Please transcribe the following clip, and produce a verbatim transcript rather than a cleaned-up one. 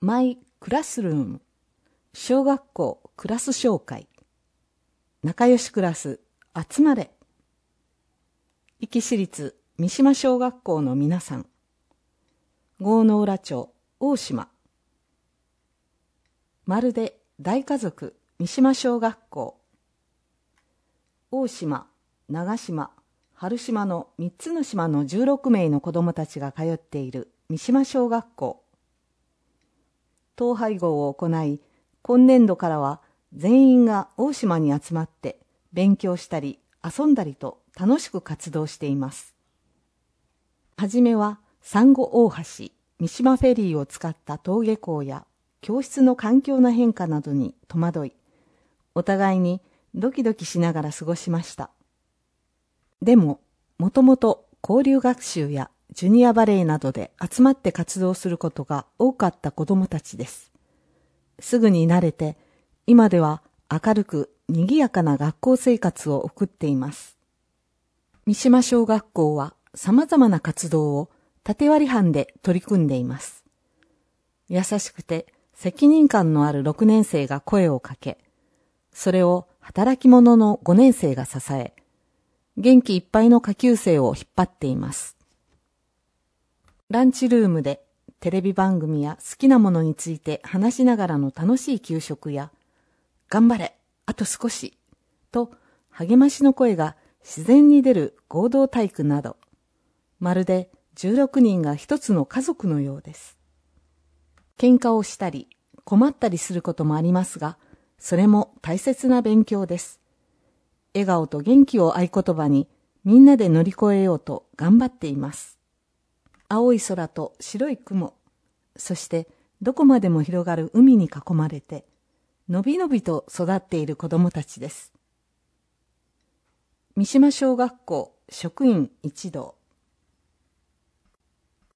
マイクラスルーム、小学校クラス紹介、仲良しクラス集まれ、壱岐市立三島小学校の皆さん、郷ノ浦町大島、まるで大家族三島小学校、大島、長島、春島のみっつの島のじゅうろくめいの子どもたちが通っている三島小学校。統廃合を行い、今年度からは全員が大島に集まって勉強したり遊んだりと楽しく活動しています。はじめは珊瑚大橋、三島フェリーを使った登下校や教室の環境の変化などに戸惑い、お互いにドキドキしながら過ごしました。でも、もともと交流学習やジュニアバレーなどで集まって活動することが多かった子どもたちです。すぐに慣れて、今では明るく賑やかな学校生活を送っています。三島小学校は様々な活動を縦割り班で取り組んでいます。優しくて責任感のあるろくねん生が声をかけ、それを働き者のごねん生が支え、元気いっぱいの下級生を引っ張っています。ランチルームでテレビ番組や好きなものについて話しながらの楽しい給食や、頑張れ、あと少し、と励ましの声が自然に出る合同体育など、まるでじゅうろくにんが一つの家族のようです。喧嘩をしたり困ったりすることもありますが、それも大切な勉強です。笑顔と元気を合言葉にみんなで乗り越えようと頑張っています。青い空と白い雲、そしてどこまでも広がる海に囲まれて、のびのびと育っている子どもたちです。三島小学校職員一同